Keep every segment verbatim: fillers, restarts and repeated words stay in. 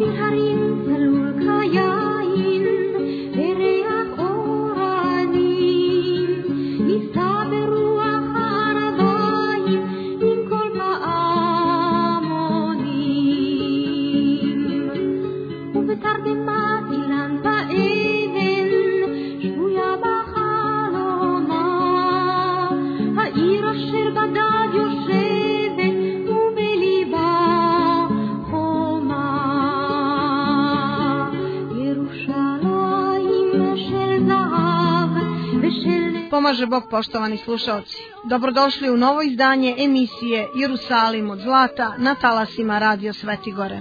Pomaže Bog, poštovani slušalci. Dobrodošli u novo izdanje emisije Jerusalim od zlata na talasima Radio Svetigore.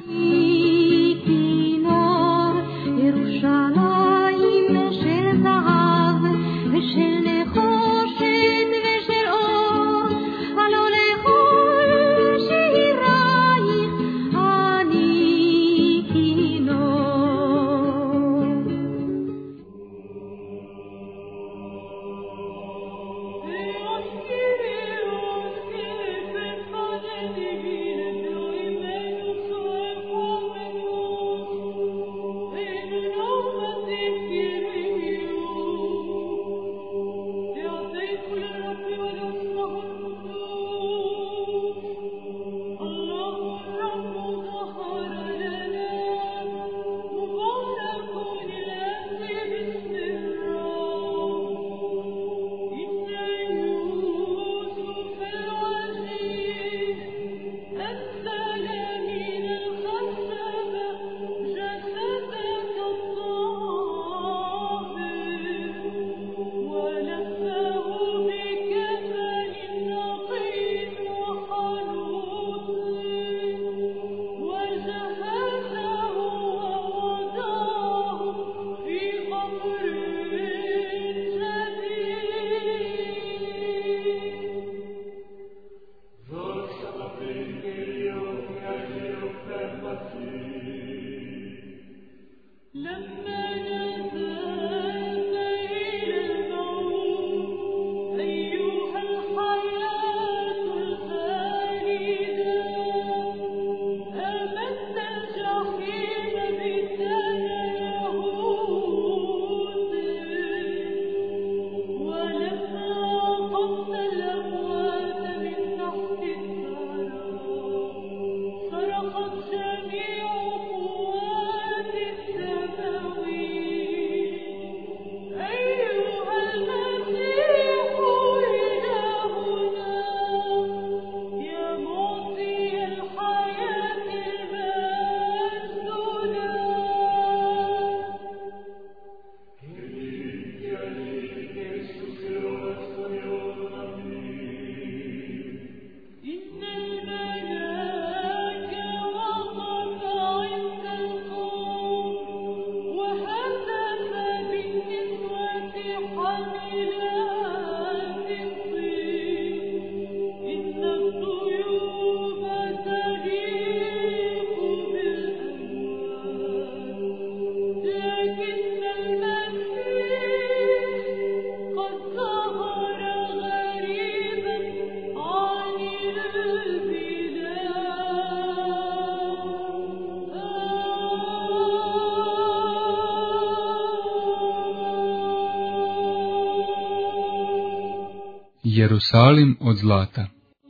Jerusalim od zlata.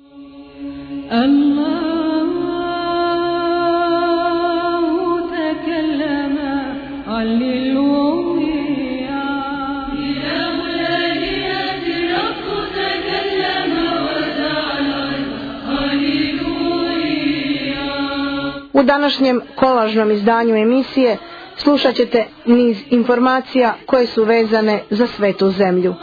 U današnjem kolažnom izdanju emisije slušat ćete niz informacija koje su vezane za svetu zemlju.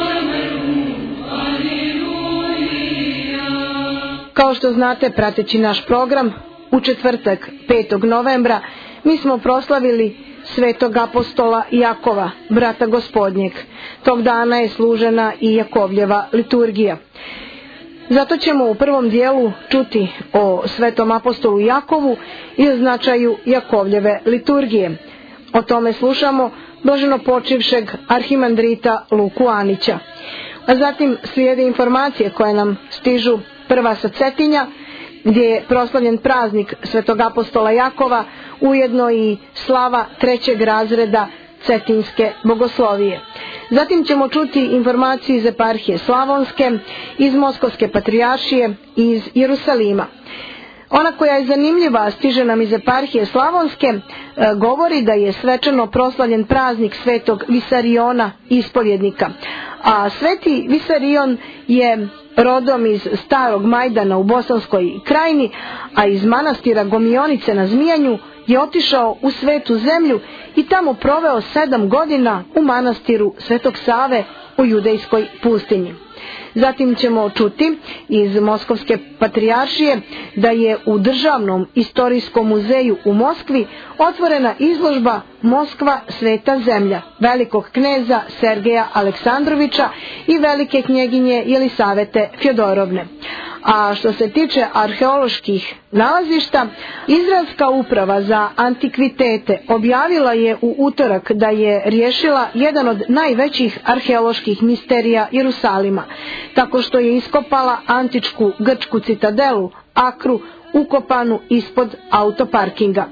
Kao što znate, prateći naš program, u četvrtak petog novembra mi smo proslavili svetog apostola Jakova, brata Gospodnjeg. Tog dana je služena i Jakovljeva liturgija. Zato ćemo u prvom dijelu čuti o svetom apostolu Jakovu i o značaju Jakovljeve liturgije. O tome slušamo blaženo počivšeg arhimandrita Luku Anića. A zatim slijede informacije koje nam stižu prva sa Cetinja, gdje je proslavljen praznik Svetog apostola Jakova, ujedno i slava trećeg razreda Cetinske bogoslovije. Zatim ćemo čuti informaciju iz eparhije Slavonske, iz Moskovske patrijaršije i iz Jerusalima. Ona koja je zanimljiva stiže nam iz eparhije Slavonske, e, govori da je svečano proslavljen praznik Svetog Visariona ispovjednika. A Sveti Visarion je rodom iz Starog Majdana u Bosanskoj krajini, a iz manastira Gomionice na Zmijanju je otišao u Svetu zemlju i tamo proveo sedam godina u manastiru Svetog Save u Judejskoj pustinji. Zatim ćemo čuti iz Moskovske patrijaršije da je u Državnom istorijskom muzeju u Moskvi otvorena izložba Moskva sveta zemlja velikog kneza Sergeja Aleksandrovića i velike knjeginje Jelisavete Fjodorovne. A što se tiče arheoloških nalazišta, Izraelska uprava za antikvitete objavila je u utorak da je riješila jedan od najvećih arheoloških misterija Jerusalima, tako što je iskopala antičku grčku citadelu Akru, ukopanu ispod autoparkinga.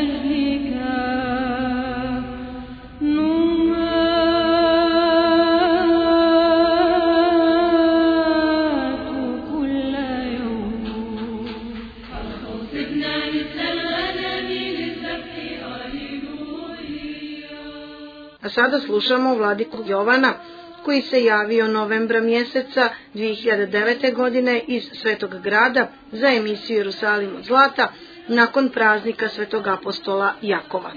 A sada slušamo vladiku Jovana, koji se javio novembra mjeseca dvije hiljade devete. godine iz Svetog grada za emisiju Jerusalim od zlata nakon praznika Svetog apostola Jakova.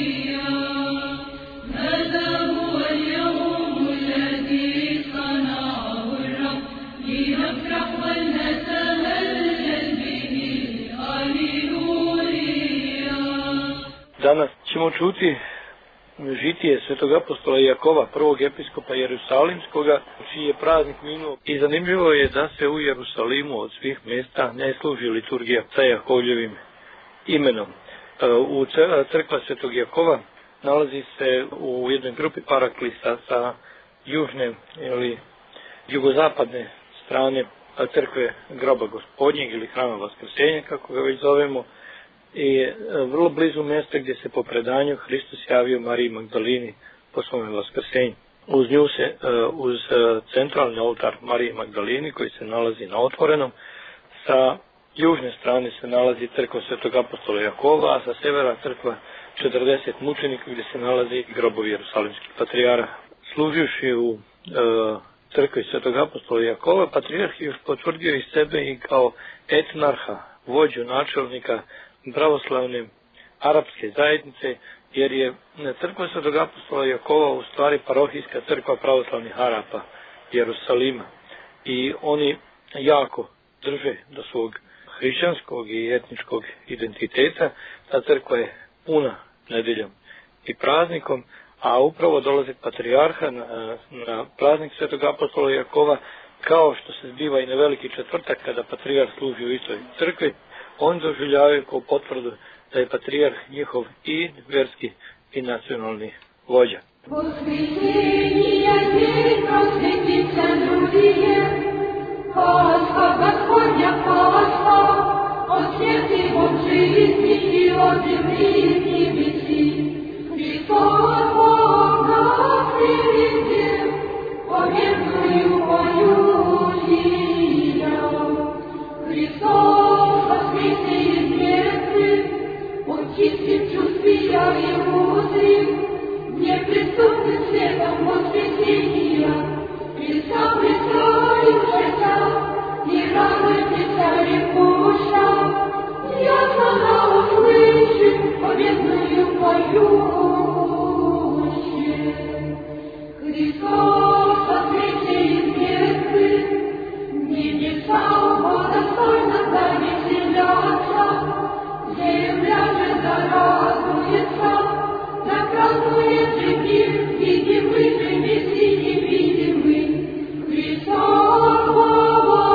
Danas ćemo čuti žitije Svetog apostola Jakova, prvog episkopa Jerusalimskoga, čiji je praznik minuo. I zanimljivo je da se u Jerusalimu od svih mjesta ne služi liturgija sa Jakovljevim imenom. U crkva Svetog Jakova nalazi se u jednoj grupi paraklisa sa južne ili jugozapadne strane crkve groba Gospodnjeg ili hrama Vaskrsenja, kako ga već zovemo, i vrlo blizu mjesta gdje se po predanju Hristos javio Mariji Magdalini po svome vaskrsenju. Uz nju se, uz centralni oltar Mariji Magdalini koji se nalazi na otvorenom, sa južne strane se nalazi crkva Svetog apostola Jakova, a sa severa crkva četrdeset mučenika gdje se nalazi grobovi jerusalimskih patrijara. Služivši u e, crkvi Svetog apostola Jakova, patrijarh je potvrdio i sebe i kao etnarha, vođu, načelnika pravoslavne arapske zajednice, jer je crkva Svetog apostola Jakova u stvari parohijska crkva pravoslavnih Arapa Jerusalima. I oni jako drže do svog hrišćanskog i etničkog identiteta. Ta crkva je puna nedjeljom i praznikom, a upravo dolazi patrijarha na, na praznik Svetog apostola Jakova, kao što se zbiva i na Veliki četvrtak kada patrijarh služi u istoj crkvi. On doživljavaju kao potvrdu da je patrijarh njihov i vjerski i nacionalni vođa.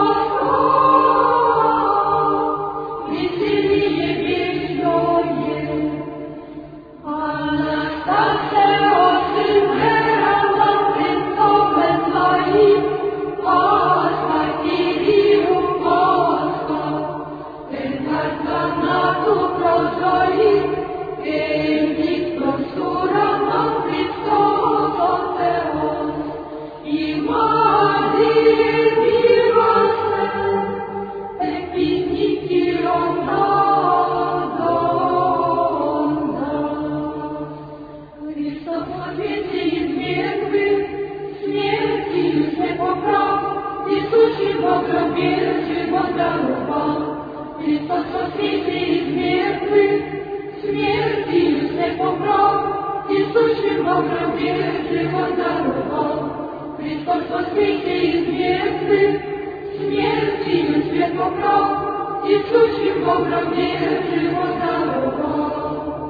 Веселье вечное свет убрал, и сущим Богом его даровал. Христос воскресе из звезды, смертью свет убрал, и сущим Богом его даровал.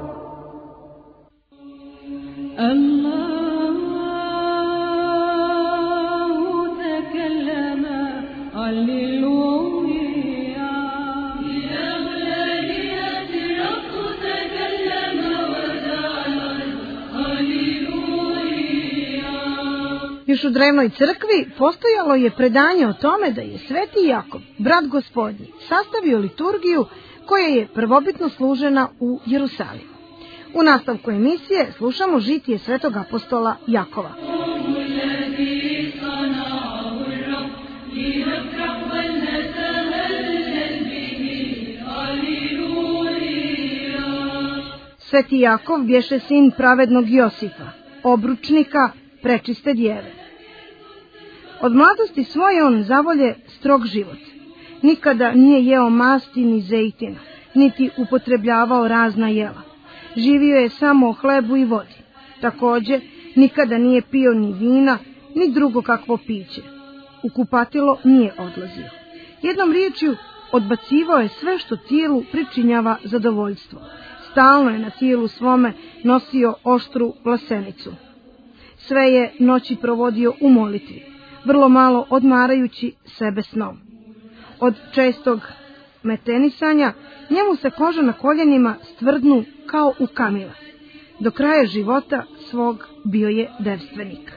Još u drevnoj crkvi postojalo je predanje o tome da je Sveti Jakov, brat Gospodnji, sastavio liturgiju koja je prvobitno služena u Jerusalimu. U nastavku emisije slušamo žitije svetog apostola Jakova. Sveti Jakov bješe sin pravednog Josifa, obručnika prečiste djeve. Od mladosti svoje on zavolje strog život. Nikada nije jeo masti ni zejtina, niti upotrebljavao razna jela. Živio je samo o hlebu i vodi. Također, nikada nije pio ni vina, ni drugo kakvo piće. U kupatilo nije odlazio. Jednom riječju, odbacivao je sve što tijelu pričinjava zadovoljstvo. Stalno je na tijelu svome nosio oštru vlasenicu. Sve je noći provodio u molitvi, vrlo malo odmarajući sebe snom. Od čestog metenisanja njemu se koža na koljenima stvrdnu kao u kamila. Do kraja života svog bio je devstvenik.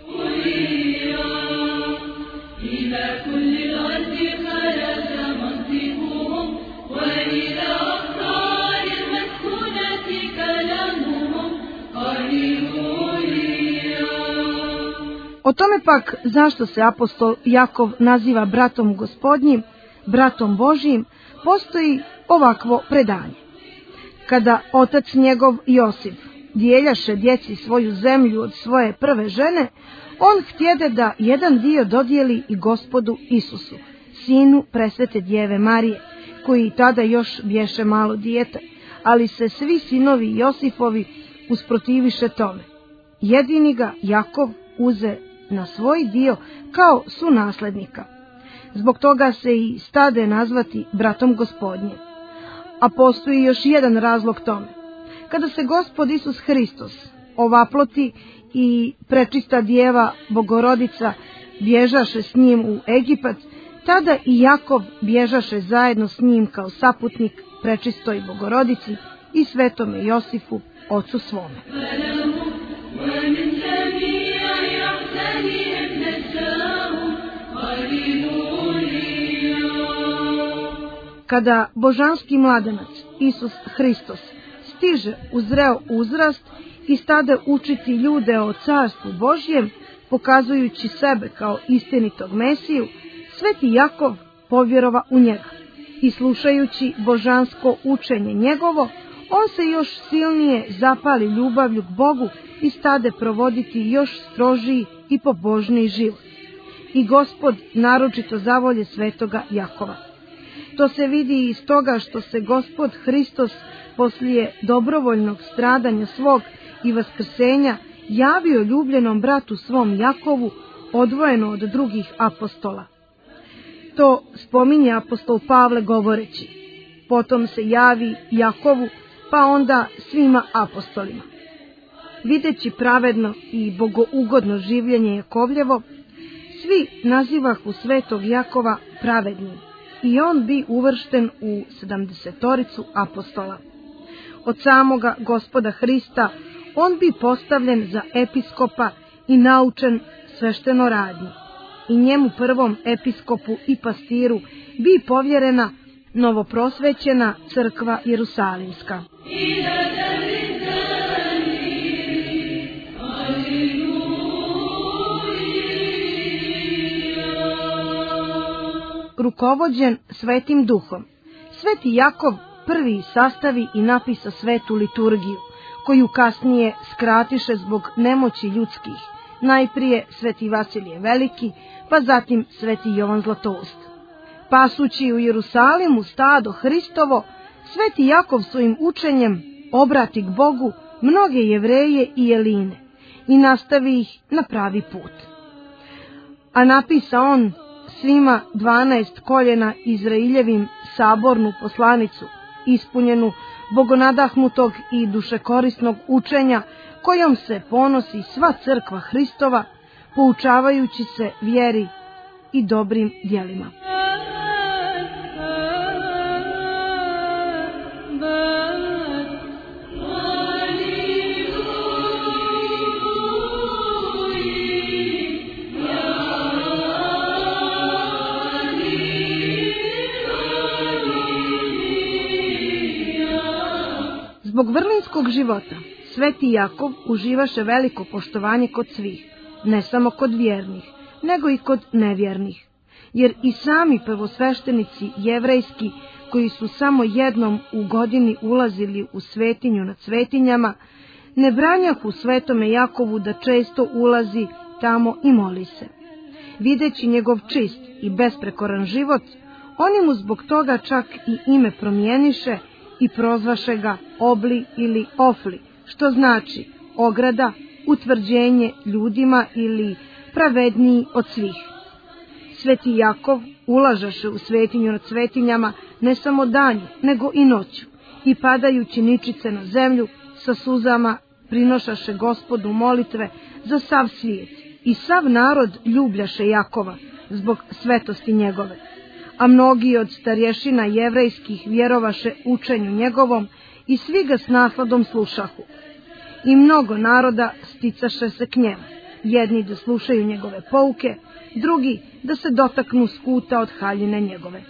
O tome pak zašto se apostol Jakov naziva bratom Gospodnjim, bratom Božijim, postoji ovakvo predanje. Kada otac njegov Josif dijeljaše djeci svoju zemlju od svoje prve žene, on htjede da jedan dio dodijeli i Gospodu Isusu, sinu presvete djeve Marije, koji tada još bješe malo dijete, ali se svi sinovi Josifovi usprotiviše tome. Jedini ga Jakov uze na svoj dio kao sunaslednika. Zbog toga se i stade nazvati bratom Gospodnjim. A postoji još jedan razlog tome. Kada se Gospod Isus Hristos ovaploti i prečista djeva Bogorodica bježaše s njim u Egipat, tada i Jakov bježaše zajedno s njim kao saputnik prečistoj Bogorodici i svetome Josifu, ocu svome. Kada božanski mladenac Isus Hristos stiže u zreo uzrast i stade učiti ljude o carstvu Božjem, pokazujući sebe kao istinitog Mesiju, Sveti Jakov povjerova u njega i slušajući božansko učenje njegovo, on se još silnije zapali ljubavlju k Bogu i stade provoditi još strožiji i pobožniji život. I Gospod naročito zavolje svetoga Jakova. To se vidi iz toga što se Gospod Hristos poslije dobrovoljnog stradanja svog i vaskrsenja javio ljubljenom bratu svom Jakovu, odvojeno od drugih apostola. To spominje apostol Pavle govoreći: potom se javi Jakovu, pa onda svima apostolima. Videći pravedno i bogougodno življenje Jakovljevo, svi nazivahu svetog Jakova pravednim, i on bi uvršten u sedamdesetoricu apostola. Od samoga Gospoda Hrista on bi postavljen za episkopa i naučen sveštenoradnji. I njemu prvom episkopu i pastiru bi povjerena novoprosvećena crkva Jerusalimska. Rukovođen Svetim Duhom, Sveti Jakov prvi sastavi i napisa svetu liturgiju, koju kasnije skratiše zbog nemoći ljudskih, najprije Sveti Vasilije Veliki, pa zatim Sveti Jovan Zlatoust. Pasući u Jerusalimu stado Hristovo, Sveti Jakov svojim učenjem obrati k Bogu mnoge Jevreje i Jeline i nastavi ih na pravi put. A napisa on svima dvanaest koljena Izraeljevim sabornu poslanicu, ispunjenu bogonadahnutog i dušekorisnog učenja, kojom se ponosi sva crkva Hristova, poučavajući se vjeri i dobrim djelima. Zbog vrlinskog života, sveti Jakov uživaše veliko poštovanje kod svih, ne samo kod vjernih, nego i kod nevjernih. Jer i sami prvosveštenici jevrejski, koji su samo jednom u godini ulazili u svetinju nad svetinjama, ne branjahu svetome Jakovu da često ulazi tamo i moli se. Videći njegov čist i besprekoran život, oni mu zbog toga čak i ime promijeniše i prozvaše ga Obli ili Ofli, što znači ograda, utvrđenje ljudima ili pravedniji od svih. Sveti Jakov ulažaše u svetinju nad svetinjama ne samo danju, nego i noću, i padajući ničice na zemlju, sa suzama prinošaše Gospodu molitve za sav svijet, i sav narod ljubljaše Jakova zbog svetosti njegove. A mnogi od starješina jevrejskih vjerovaše učenju njegovom i svi ga s nasladom slušahu. I mnogo naroda sticaše se k njemu, jedni da slušaju njegove pouke, drugi da se dotaknu skuta od haljine njegove.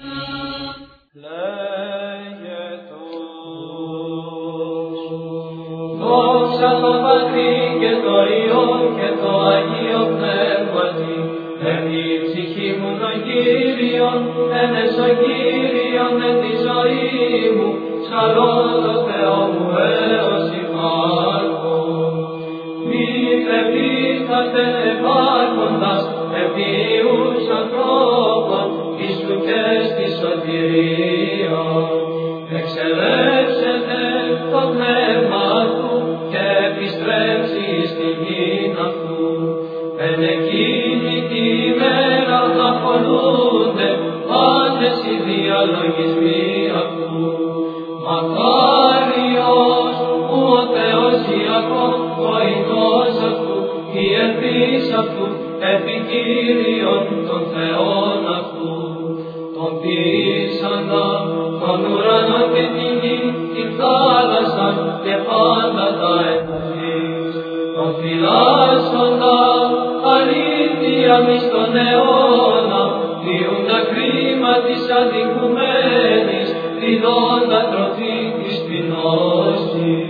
Εμεί ψυχή μου τον Κύριον, ένεσο Κύριον με τη ζωή μου, ψαλώ το Θεό μου έως υπάρχω. Μη τρεπήσατε υπάρχοντας, ευβίους ανθρώπων, εις του και στη σωτηρία. Εξελεύσετε το πνεύμα του και επιστρέψει στη γη αυτού. Εν εκείνη τη μέρα θα φωνούνται πάντες οι διαλογισμοί αυτού. Μακάριος που ο Θεός Ιακώβ, ο ειδός αυτού, η ελπίς αυτού, επί Κύριον των Θεών αυτού. Τον πείσαντα, τον ουρανό και την γη, την θάλασσα και πάντα τα εδάφη. Τον φυλάσσοντα, αλήθεια μης τον αιώνα, διούν τα κρίμα της αδικουμένης, διδώντα τροφή της πεινώσης.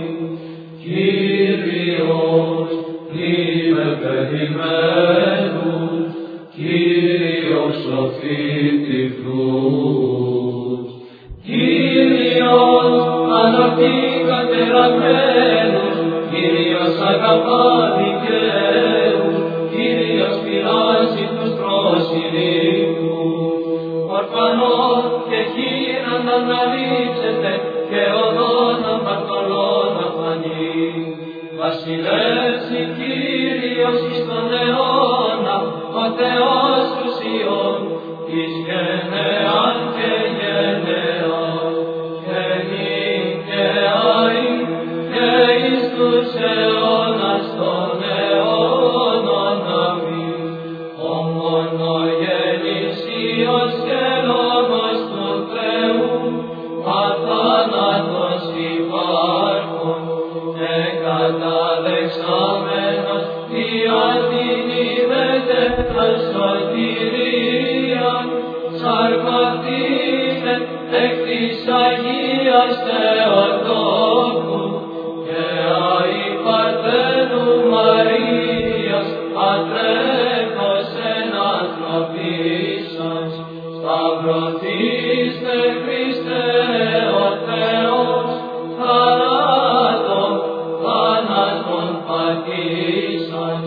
Κύριος, είμαι περιμένους, Κύριος σωθεί τυφλούς. Κύριος, ανορθεί κατεραμένους, Κύριος αγαπά δικαίους, Κύριος πειράζει τους προσιλίκους. Ορφανόν και χείραν να αναλείψετε και οδόν αμαρτωλών να φανεί. Βασιλεύσει Κύριος εις τον αιώνα, ο Θεός του Σιών, εις γενεάν και γενεάν, και νυν και αΐ, και εις τους αιώνας των αιώνων. Αμήν. Ο μονογενής Υιός και Λόγος του Θεού, αθάνατος υπάρχων, και καταδεξάμενος διατηνήμεται προς σωτηρίαν, σαρκωθείτε εκ της Αγίας Θεοτόκου, και αη Παρθένου Μαρίας, ατρέχος εν ανθρωπίσας, σταυρωθήστε Χριστέ ο Θεός, θανάτων, θάνατον πατήσας,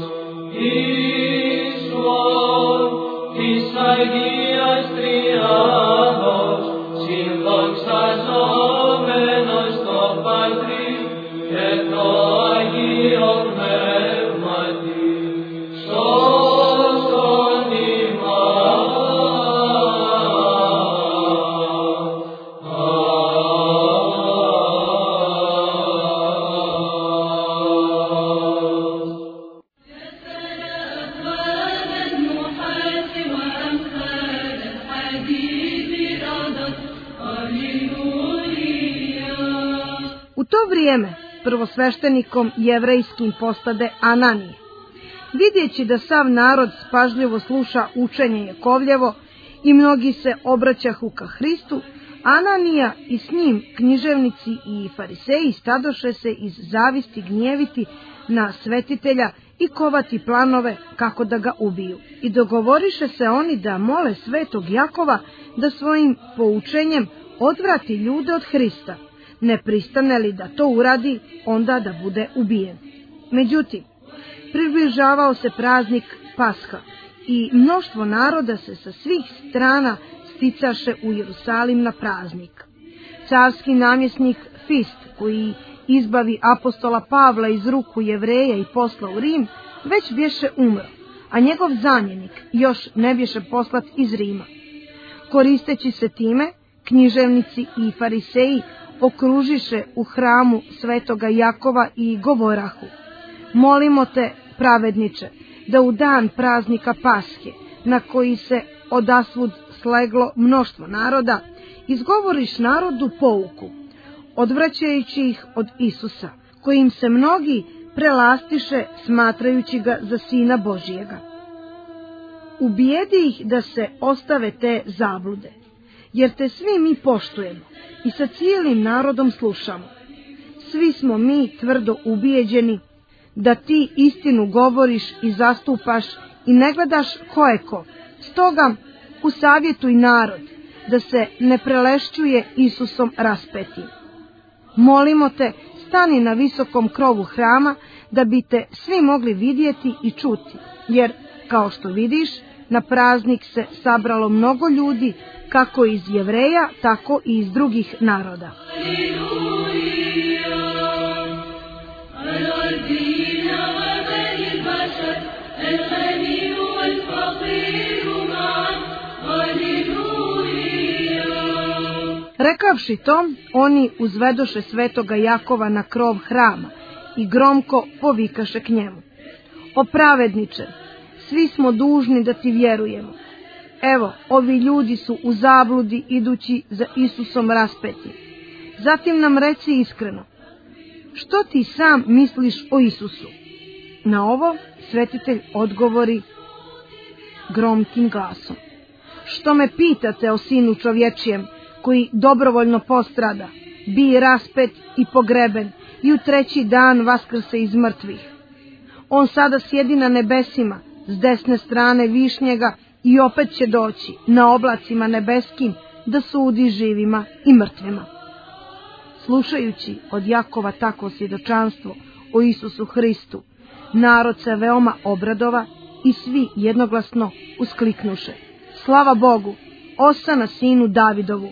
Ιησουόν της Αγίας Τριάδος, συνδοξαζόμενος vreme prvosveštenikom jevrejskim postade Ananije. Vidjeći da sav narod pažljivo sluša učenje Jakovljevo i mnogi se obraćahu ka Hristu, Ananija i s njim književnici i fariseji stadoše se iz zavisti gnjeviti na svetitelja i kovati planove kako da ga ubiju. I dogovoriše se oni da mole svetog Jakova da svojim poučenjem odvrati ljude od Hrista. Ne pristane li da to uradi, onda da bude ubijen. Međutim, približavao se praznik Pasha i mnoštvo naroda se sa svih strana sticaše u Jerusalim na praznik. Carski namjesnik Fist, koji izbavi apostola Pavla iz ruku Jevreja i posla u Rim, već bješe umro, a njegov zamjenik još ne bješe poslat iz Rima. Koristeći se time, književnici i fariseji okružiše u hramu svetoga Jakova i govorahu: molimo te, pravedniče, da u dan praznika Pashe, na koji se odasvud sleglo mnoštvo naroda, izgovoriš narodu pouku, odvraćajući ih od Isusa, kojim se mnogi prelastiše smatrajući ga za Sina Božijega. Ubijedi ih da se ostave te zablude, jer te svi mi poštujemo i sa cijelim narodom slušamo. Svi smo mi tvrdo ubijeđeni da ti istinu govoriš i zastupaš i ne gledaš ko je ko. Stoga usavjetuj narod da se ne prelešćuje Isusom raspetim. Molimo te, stani na visokom krovu hrama da bi te svi mogli vidjeti i čuti, jer, kao što vidiš, na praznik se sabralo mnogo ljudi, kako iz Jevreja, tako i iz drugih naroda. Rekavši to, oni uzvedoše svetoga Jakova na krov hrama i gromko povikaše k njemu: o pravedniče, svi smo dužni da ti vjerujemo. Evo, ovi ljudi su u zabludi idući za Isusom raspeti. Zatim nam reci iskreno, što ti sam misliš o Isusu? Na ovo svetitelj odgovori gromkim glasom: što me pitate o Sinu čovječijem, koji dobrovoljno postrada, bi raspet i pogreben i u treći dan vaskrse iz mrtvih. On sada sjedi na nebesima, s desne strane višnjega, i opet će doći na oblacima nebeskim da sudi živima i mrtvima. Slušajući od Jakova takvo svjedočanstvo o Isusu Hristu, narod se veoma obradova i svi jednoglasno uskliknuše: slava Bogu, osana sinu Davidovu.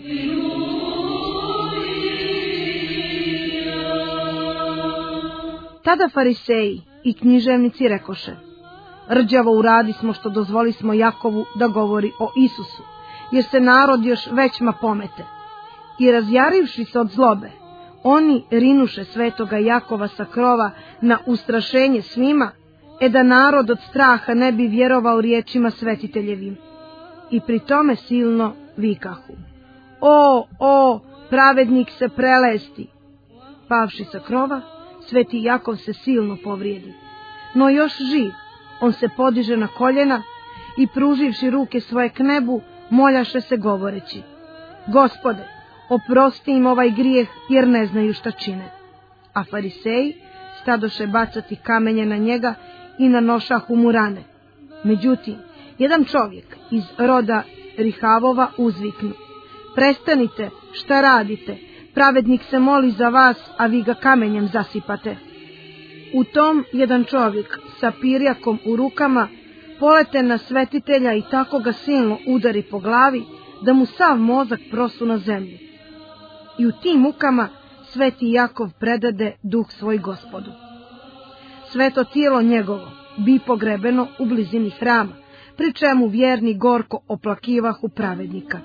Tada fariseji i književnici rekoše: rđavo uradismo što dozvolismo Jakovu da govori o Isusu, jer se narod još većma pomete. I razjarivši se od zlobe, oni rinuše svetoga Jakova sa krova na ustrašenje svima, e da narod od straha ne bi vjerovao riječima svetiteljevim. I pri tome silno vikahu: o, o, pravednik se prelesti! Pavši sa krova, sveti Jakov se silno povrijedi, no još živ, on se podiže na koljena i pruživši ruke svoje k nebu, moljaše se govoreći: Gospode, oprosti im ovaj grijeh, jer ne znaju šta čine. A fariseji stadoše bacati kamenje na njega i nanošahu mu rane. Međutim, jedan čovjek iz roda Rihavova uzviknu: prestanite, šta radite? Pravednik se moli za vas, a vi ga kamenjem zasipate. U tom jedan čovjek sa pirjakom u rukama polete na svetitelja i tako ga silno udari po glavi, da mu sav mozak prosu na zemlju. I u tim mukama sveti Jakov predade duh svoj Gospodu. Sveto tijelo njegovo bi pogrebeno u blizini hrama, pri čemu vjerni gorko oplakivahu pravednika.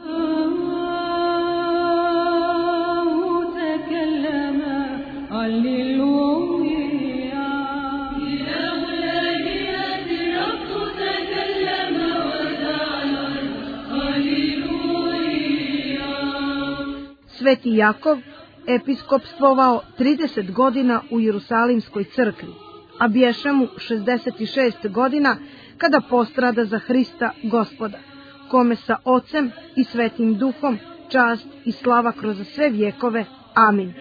Sveti Jakov episkopstvovao trideset godina u Jerusalimskoj crkvi, a bješe mu šezdeset šest godina kada postrada za Hrista Gospoda, kome sa Ocem i Svetim Duhom čast i slava kroz sve vjekove. Amin.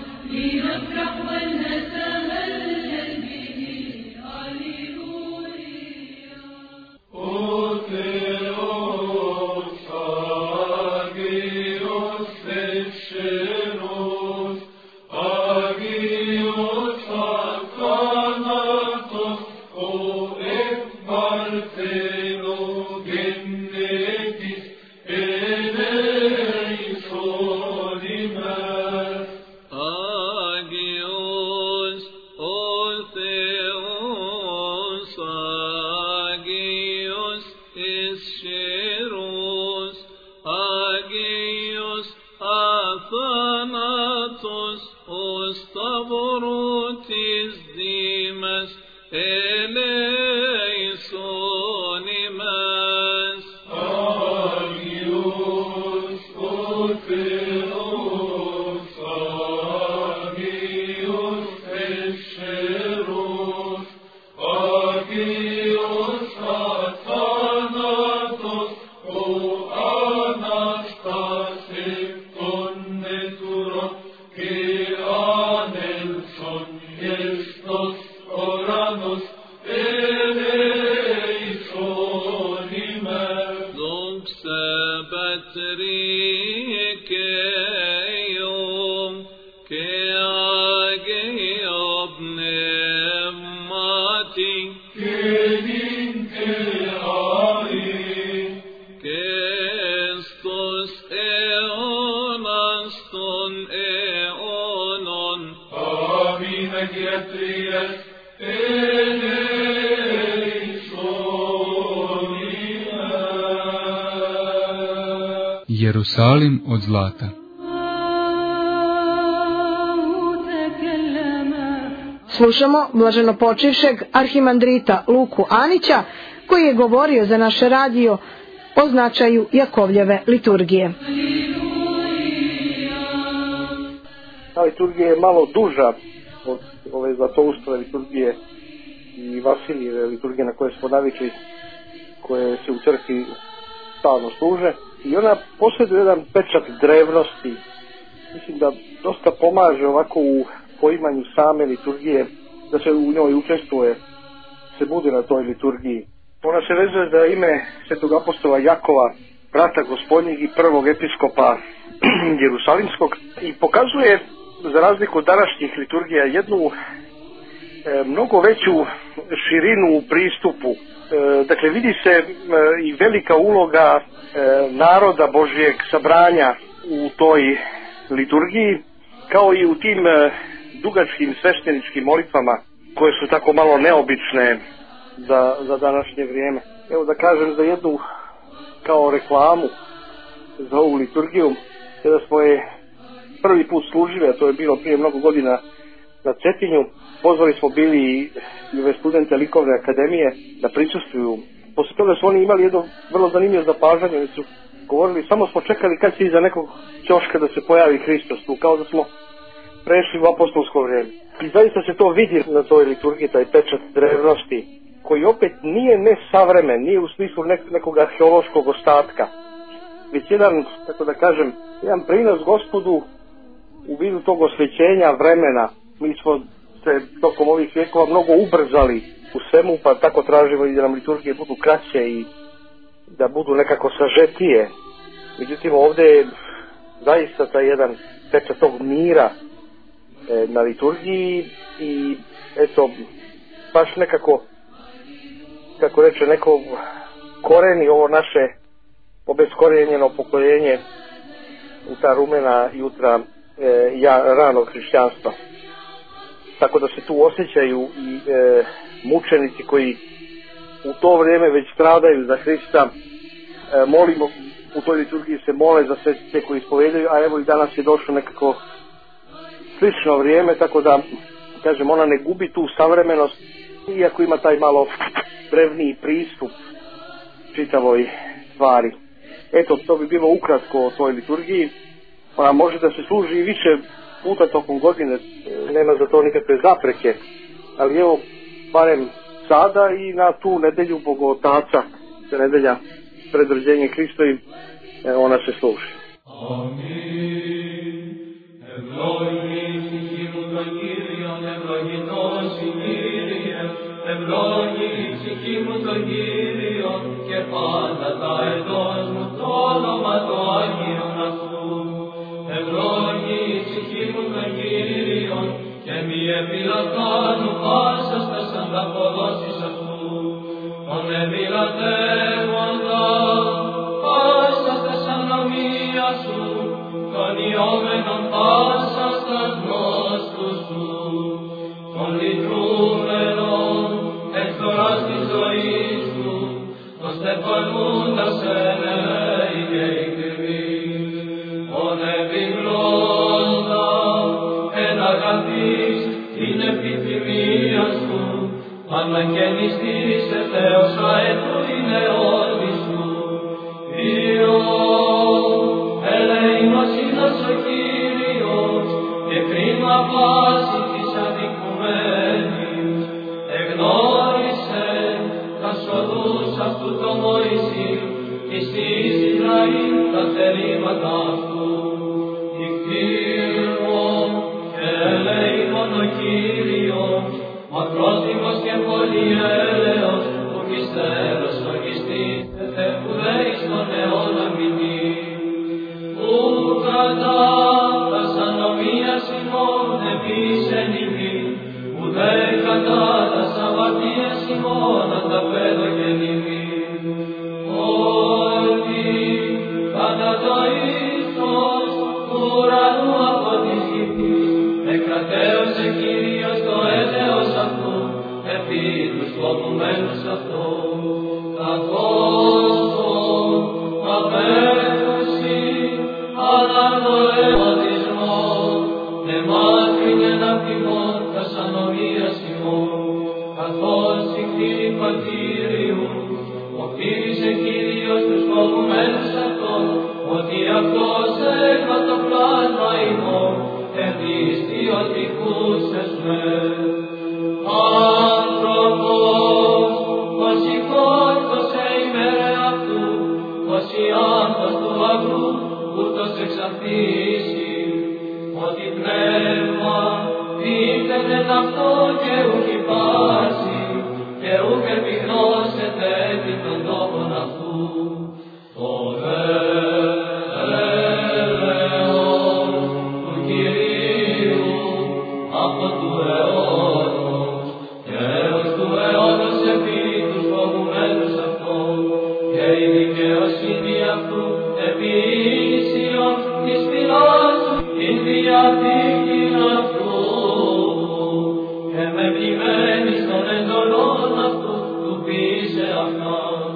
Jerusalim od zlata. Slušamo blaženopočivšeg arhimandrita Luku Anića, koji je govorio za naše radio o značaju Jakovljeve liturgije. Ta liturgija je malo duža od ove Zlatoustove liturgije i Vasilijeve liturgije na koje smo navikli, koje se u crkvi stalno služe. I ona posjeduje jedan pečat drevnosti. Mislim da dosta pomaže ovako u poimanju same liturgije, da se u njoj učestvuje, se bude na toj liturgiji. Ona se vezuje za ime svetog apostola Jakova, brata Gospodnjeg i prvog episkopa Jerusalimskog, i pokazuje, za razliku od današnjih liturgija, jednu e, mnogo veću širinu u pristupu. E, dakle, vidi se e, i velika uloga e, naroda Božjeg sabranja u toj liturgiji, kao i u tim e, dugačkim svešteničkim molitvama, koje su tako malo neobične za, za današnje vrijeme. Evo da kažem za jednu kao reklamu za ovu liturgiju, kada smo je prvi put služili, a to je bilo prije mnogo godina na Cetinju, pozvali smo bili i ove studente Likovne akademije da prisustvuju. Posle toga su oni imali jedno vrlo zanimljivo zapažanje, oni su govorili, samo smo čekali kad će iza nekog ćoška da se pojavi Hristos tu, kao da smo prešli u apostolsko vrijeme. I zaista se to vidi na toj liturgiji, taj pečat drevnosti, koji opet nije nesavremen, nije u smislu nek, nekog arheološkog ostatka, već jedan, tako da kažem, jedan prinos Gospodu u vidu tog osvećenja vremena. Mi smo se tokom ovih vjekova mnogo ubrzali u svemu, pa tako tražimo i da nam liturgije budu kraće i da budu nekako sažetije. Međutim, ovdje je zaista taj jedan pečat tog mira e, na liturgiji i eto, baš nekako, kako reče neko, koreni ovo naše obeskorijenjeno pokoljenje u ta rumena jutra e, ja, ranog hrišćanstva. Tako da se tu osjećaju i e, mučenici koji u to vrijeme već stradaju za Hrista. E, molimo, u toj liturgiji se mole za sve te koji ispovedaju, a evo i danas je došlo nekako slično vrijeme, tako da, kažem, ona ne gubi tu savremenost, iako ima taj malo drevniji pristup čitavoj stvari. Eto, to bi bilo ukratko o toj liturgiji, pa može da se služi i više puta tokom godine, nema za to nikakve zapreke, ali evo, barem sada i na tu nedelju Bogotaca, se nedelja pred rođenjem Hristovi, ona se služi. Amin. Ευλόγη ψυχή μου τον Κύριον, ευλογητός η Κύριε, ευλόγη ψυχή μου τον Κύριον και πάντα τα εντός μου το όνομα το Άγιον αυτού. Ευλόγη ψυχή μου τον Κύριον και μη επιλατάνου πάσας τας ανταποδόσεις αυτού. Τον επιλατεύοντα πάσας τας ανομίας σου, τον ιόμενον πάσας τας γνώστους σου, τον λυτρούμενον εκ τωράς της ζωής σου, τον στεφανούντας ελέη και εικρημή, τον επιβλώντα εν αγαθείς την επιθυμία σου, αναγεννηστής ελέος αέτου την αιώνη σου, ελεήμος είναι ο Κύριος και κρίμα πάση της αδικουμένης, εγνώρισε τα σοδούς αυτού το Μωυσή και στις Ισραήλ τα θελήματα αυτού. Νυχτήρμον και ελεήμον ο Κύριος, μακρότιμος και πολυέλεος, που πιστεύως λογιστής, εφεύγουδες τον αιώνα μηνύ. Που κατά τας ανομίας ημών επίσεν ημί, ουδέ κατά τας αμαρτίας ημών ανταπέδω γεννημή. Ότι κατά το ήθος του ουρανού από της γης, εκρατέωσε Κύριος το έλεος αυτού, επί τους φοβουμένους αυτού. Καθώς τον απέχουσι, αλλά το εμποδισμό, εμάκρυνεν απ' ημών τας ανομίας ημών. Καθώς η κτήρη πατήριου, οκτήρισε Κύριος τους φοβουμένους αυτών, ότι αυτός έγμα το πλάσμα ημών, ευδιστιωτικούσες με. Άνθρωπος, ως η κόρτωσε ημέρε αυτού, ως η άμπας του αγρού, ούτως εξαρτήσει, ότι πνεύμα δίθενεν αυτό και ουκ υπάρξει, και ουκ επιγνώσεται επί των τόπων αυτού. Το έλεος του Κυρίου από του αιώνος, και έως του αιώνος επί τους φοβουμένους αυτών, και η δικαιοσύνη αυτού επί ίσιον της φυλάς του, την διαθήκην αυτού, και με ποιμένης των εντολών αυτού, του ποιήσε αυτάς.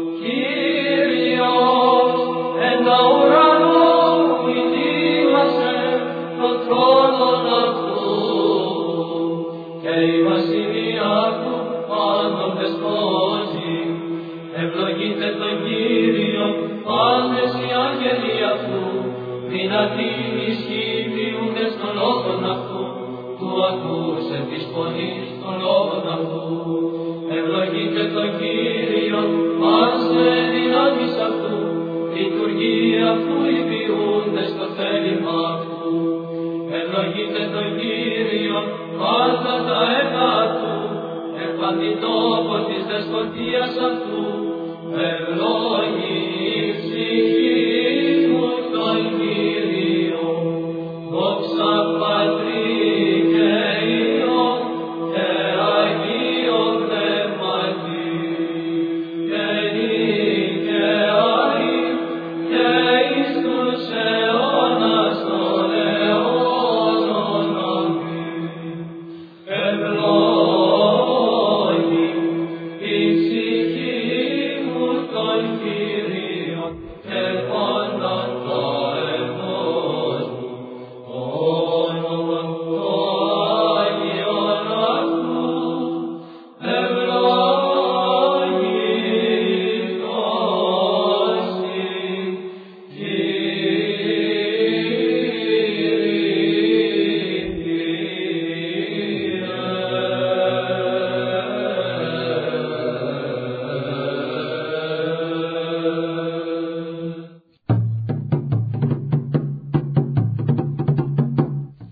Κύριος, εν τα ουρανό ητήμασε τον τρόνον αυτού, και η βασιλεία του πάντων δεσπόζει. Ευλογείτε τον Κύριο, πάντες οι άγγελοι αυτού, δυνατοί ισχύτιούντες των λόγων αυτού, του ακούσε της φωνής των λόγων αυτού. Ευλογείτε τον Κύριο, πάσε δυνάμεις αυτού, λειτουργία αυτού υπηούντες το θέλημα αυτού. Ευλογείτε τον Κύριο, πάντα τα έργα αυτού, επαντή τόπο της δεσποτείας αυτού. Ευλόγη η ψυχή μου τον Κύριο, δόξα Πατρί και Υιόν και Αγίο Πνεύματι, και νικαιαί και εις τους αιώνας των αιώνων. Αμήν. Ευλόγη η ψυχή μου τον Κύριο, και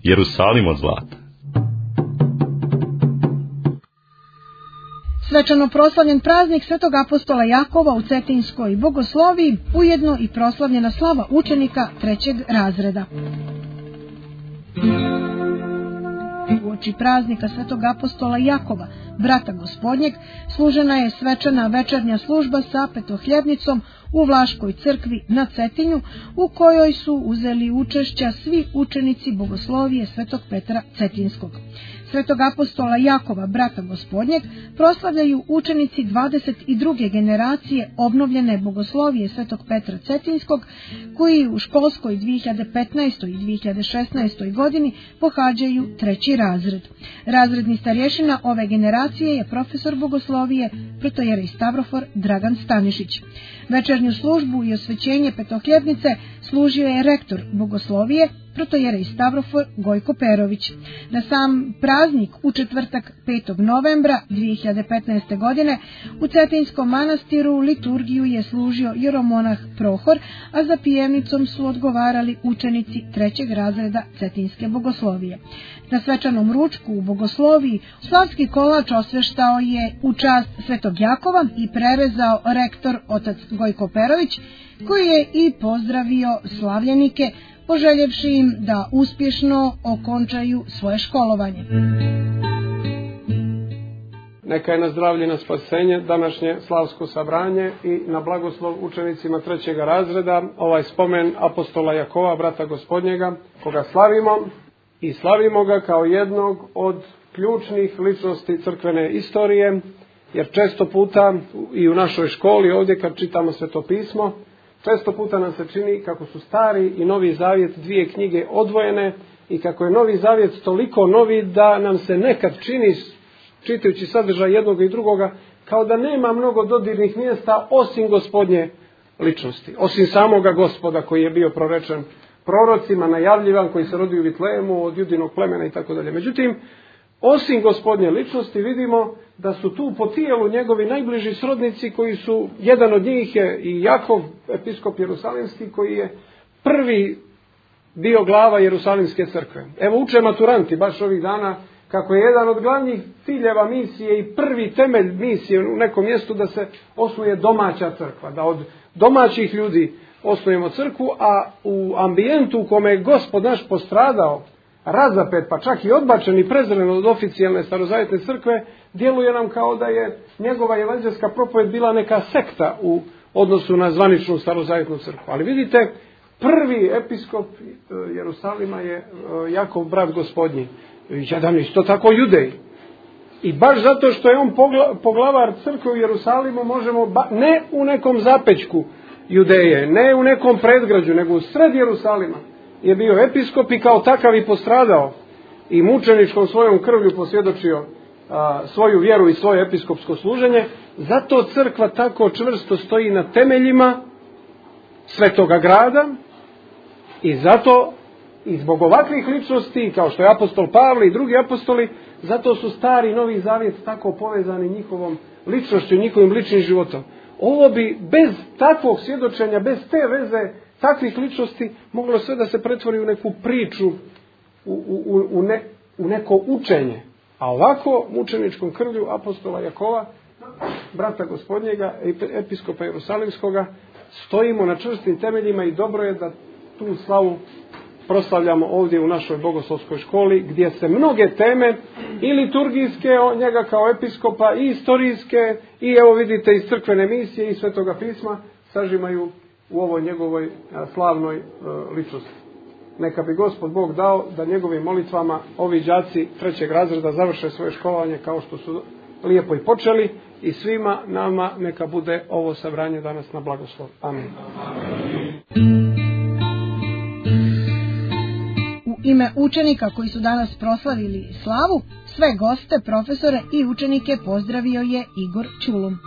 Jerusalim od zlata. Svečano proslavljen praznik Svetog apostola Jakova u Cetinskoj bogosloviji, ujedno i proslavljena slava učenika trećeg razreda. Uoči praznika Svetog apostola Jakova, brata Gospodnjeg, služena je svečana večernja služba sa petohljebnicom u Vlaškoj crkvi na Cetinju, u kojoj su uzeli učešća svi učenici bogoslovije Svetog Petra Cetinskog. Svetog apostola Jakova, brata Gospodnjeg, proslavljaju učenici dvadeset druge generacije obnovljene bogoslovije Svetog Petra Cetinskog, koji u školskoj dvije hiljade petnaestoj i dvije hiljade šesnaestoj godini pohađaju treći razred. Razredni starješina ove generacije je profesor bogoslovije protojerej Stavrofor Dragan Stanišić. Večernju službu i osvećenje petohljebnice služio je rektor bogoslovije protojerej Stavrofor Gojko Perović. Na sam praznik u četvrtak petog novembra dvije hiljade petnaeste. godine u Cetinskom manastiru liturgiju je služio jeromonah Prohor, a za pijevnicom su odgovarali učenici trećeg razreda Cetinske bogoslovije. Na svečanom ručku u bogosloviji slavski kolač osveštao je u čast Svetog Jakova i prerezao rektor otac Gojko Perović, koji je i pozdravio slavljenike, poželjevši im da uspješno okončaju svoje školovanje. Neka je na zdravlje i na spasenje današnje slavsko sabranje i na blagoslov učenicima trećega razreda ovaj spomen apostola Jakova, brata Gospodnjega, koga slavimo i slavimo ga kao jednog od ključnih ličnosti crkvene istorije, jer često puta i u našoj školi ovdje kad čitamo Svetopismo, često puta nam se čini kako su Stari i Novi Zavjet dvije knjige odvojene i kako je Novi Zavjet toliko novi da nam se nekad čini, čitajući sadržaj jednoga i drugoga, kao da nema mnogo dodirnih mjesta osim Gospodnje ličnosti. Osim samoga Gospoda koji je bio prorečen prorocima, najavljivan, koji se rodio u Vitlejemu od judinog plemena i tako dalje. Međutim, osim Gospodnje ličnosti vidimo da su tu po tijelu njegovi najbliži srodnici koji su, jedan od njih je i Jakov, episkop Jerusalimski, koji je prvi bio glava Jerusalimske crkve. Evo uče maturanti baš ovih dana kako je jedan od glavnih ciljeva misije i prvi temelj misije u nekom mjestu da se osnuje domaća crkva, da od domaćih ljudi osnujemo crkvu, a u ambijentu u kome je Gospod naš postradao, razapet, pa čak i odbačen i prezren od oficijalne starozavjetne crkve, djeluje nam kao da je njegova evanđelska propoved bila neka sekta u odnosu na zvaničnu starozavjetnu crkvu. Ali vidite, prvi episkop Jerusalima je Jakov, brat Gospodnji, jedan isto tako Judej. I baš zato što je on poglavar crkve u Jerusalimu, možemo, ba, ne u nekom zapećku Judeje, ne u nekom predgrađu, nego u sred Jerusalima je bio episkop i kao takav i postradao i mučeničkom svojom krvlju posvjedočio a, svoju vjeru i svoje episkopsko služenje. Zato crkva tako čvrsto stoji na temeljima svetoga grada i zato i zbog ovakvih ličnosti kao što je apostol Pavle i drugi apostoli, zato su Stari i Novi Zavjet tako povezani njihovom ličnošću, njihovim ličnim životom. Ovo bi bez takvog svjedočenja, bez te veze takvih ličnosti moglo sve da se pretvori u neku priču, u, u, u, ne, u neko učenje. A ovako mučeničkom krvlju apostola Jakova, brata Gospodnjega, episkopa Jerusalimskoga, stojimo na čvrstim temeljima i dobro je da tu slavu proslavljamo ovdje u našoj bogoslovskoj školi, gdje se mnoge teme i liturgijske o njega kao episkopa i istorijske i evo vidite iz crkvene misije i Svetoga pisma sažimaju u ovoj njegovoj slavnoj ličnosti. Neka bi Gospod Bog dao da njegovim molitvama ovi đaci trećeg razreda završe svoje školovanje kao što su lijepo i počeli i svima nama neka bude ovo sabranje danas na blagoslov. Amin. U ime učenika koji su danas proslavili slavu, sve goste, profesore i učenike pozdravio je Igor Čulum.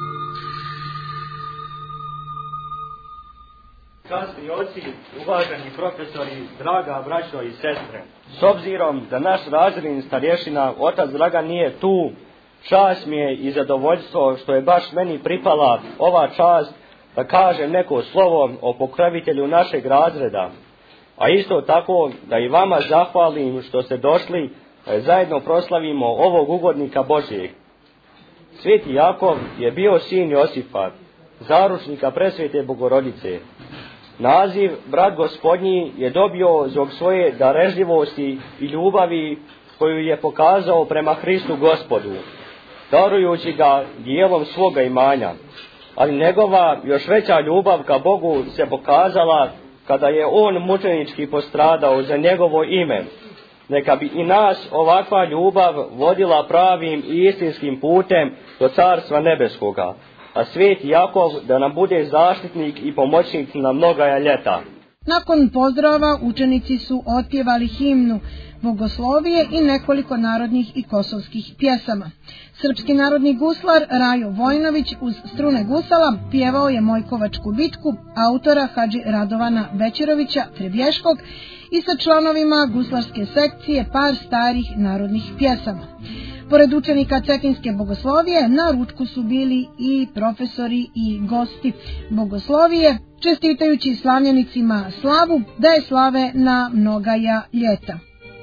Časni oci, uvaženi profesori, draga braćo i sestre. S obzirom da naš razredni starješina, otac Dragan, nije tu, čast mi je i zadovoljstvo što je baš meni pripala ova čast da kažem neko slovo o pokrovitelju našeg razreda. a isto tako da i vama zahvalim što ste došli, zajedno proslavimo ovog ugodnika Božjeg. Sveti Jakov je bio sin Josifa, zaručnika presvete Bogorodice. Naziv brat Gospodnji je dobio zbog svoje darežljivosti i ljubavi koju je pokazao prema Hristu Gospodu, darujući ga dijelom svoga imanja. Ali njegova još veća ljubav ka Bogu se pokazala kada je on mučenički postradao za njegovo ime. Neka bi i nas ovakva ljubav vodila pravim i istinskim putem do Carstva nebeskoga, a sveti Jakov da nam bude zaštitnik i pomoćnik na mnoga ljeta. Nakon pozdrava učenici su otpjevali himnu Bogoslovije i nekoliko narodnih i kosovskih pjesama. Srpski narodni guslar Rajo Vojnović uz strune gusala pjevao je Mojkovačku bitku autora Hadži Radovana Bećirovića Trebješkog i sa članovima guslarske sekcije par starih narodnih pjesama. Pored učenika Cetinske bogoslovije, na ručku su bili i profesori i gosti bogoslovije, čestitajući slavljenicima slavu da je slave na mnogaja ljeta.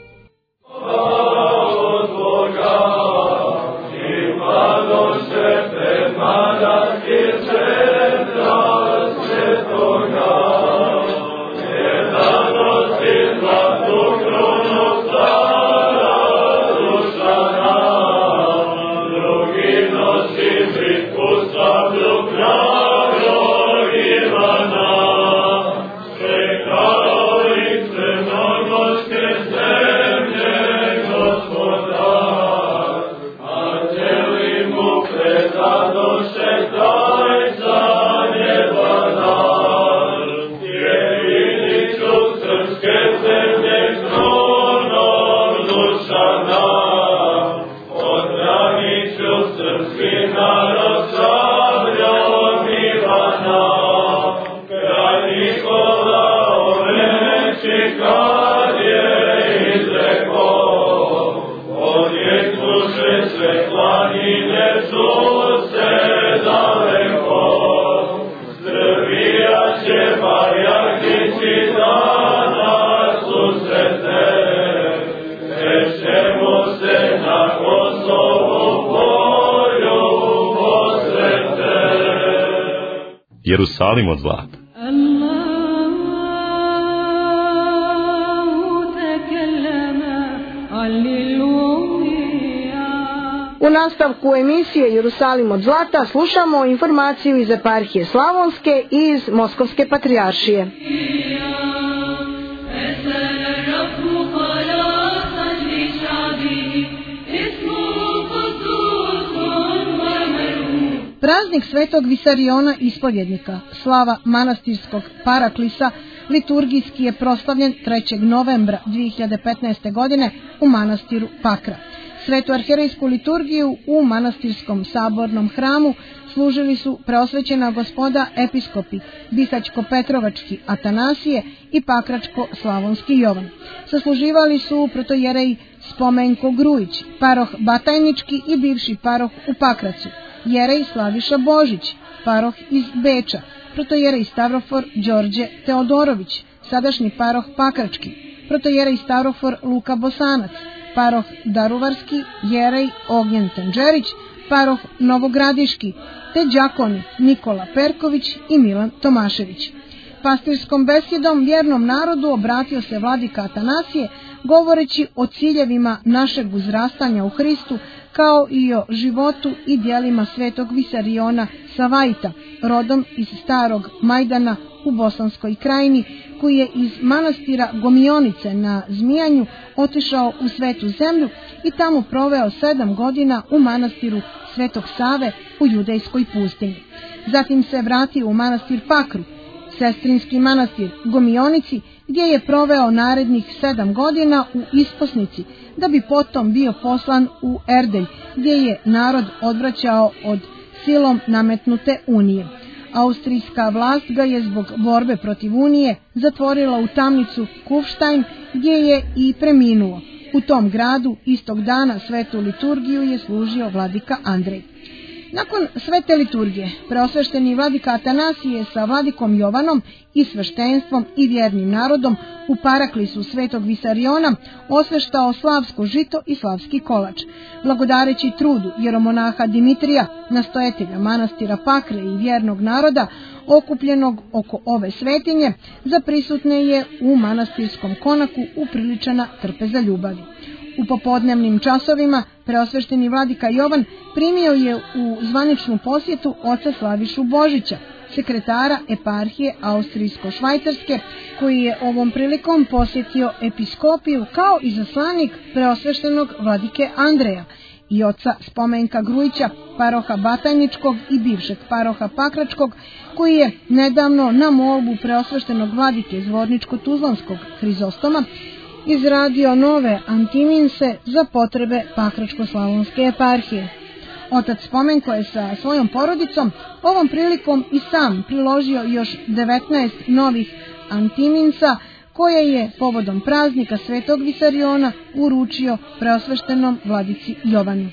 Jerusalim od zlata. U nastavku emisije Jerusalim od zlata slušamo informaciju iz eparhije Slavonske i iz Moskovske patrijaršije. Praznik Svetog Visariona ispovjednika, slava manastirskog paraklisa, liturgijski je proslavljen trećeg novembra dvije hiljade petnaeste. godine u manastiru Pakra. Svetu arhijerejsku liturgiju u manastirskom sabornom hramu služili su preosvećena gospoda episkopi Bihać-Petrovački Atanasije i Pakračko-Slavonski Jovan. Sasluživali su protojerej Spomenko Grujić, paroh Batajnički i bivši paroh u Pakracu, jerej Slaviša Božić, paroh iz Beča, protojerej Stavrofor Đorđe Teodorović, sadašnji paroh Pakrački, protojerej Stavrofor Luka Bosanac, paroh Daruvarski, jerej Ognjen Tanđerić, paroh Novogradiški, te đakoni Nikola Perković i Milan Tomašević. Pastirskom besjedom vjernom narodu obratio se vladika Atanasije, govoreći o ciljevima našeg uzrastanja u Hristu, kao i o životu i djelima svetog Visariona Savajta, rodom iz starog Majdana u Bosanskoj krajini, koji je iz manastira Gomionice na Zmijanju otišao u Svetu zemlju i tamo proveo sedam godina u manastiru Svetog Save u Judejskoj pustinji. Zatim se vratio u manastir Pakru, sestrinski manastir Gomionici, gdje je proveo narednih sedam godina u isposnici, da bi potom bio poslan u Erdelj, gdje je narod odvraćao od silom nametnute unije. Austrijska vlast ga je zbog borbe protiv unije zatvorila u tamnicu Kufstein, gdje je i preminuo. U tom gradu istog dana svetu liturgiju je služio vladika Andrej. Nakon svete liturgije, preosvešteni vladika Atanasije sa vladikom Jovanom i sveštenstvom i vjernim narodom u paraklisu svetog Visariona osveštao slavsko žito i slavski kolač. Blagodareći trudu jeromonaha Dimitrija, nastojatelja manastira Pakre i vjernog naroda, okupljenog oko ove svetinje, za prisutne je u manastirskom konaku upriličena trpeza ljubavi. U popodnevnim časovima preosvešteni vladika Jovan primio je u zvaničnu posjetu oca Slavišu Božića, sekretara eparhije Austrijsko-Švajcarske, koji je ovom prilikom posjetio episkopiju kao izaslanik preosveštenog vladike Andreja i oca Spomenka Grujića, paroha Batajničkog i bivšeg paroha Pakračkog, koji je nedavno na molbu preosveštenog vladike Zvorničko-Tuzlanskog Hrizostoma izradio nove antiminse za potrebe Pakračko-Slavonske eparhije. Otac Spomenko je sa svojom porodicom ovom prilikom i sam priložio još devetnaest novih antiminsa koje je povodom praznika svetog Visariona uručio preosveštenom vladici Jovanu.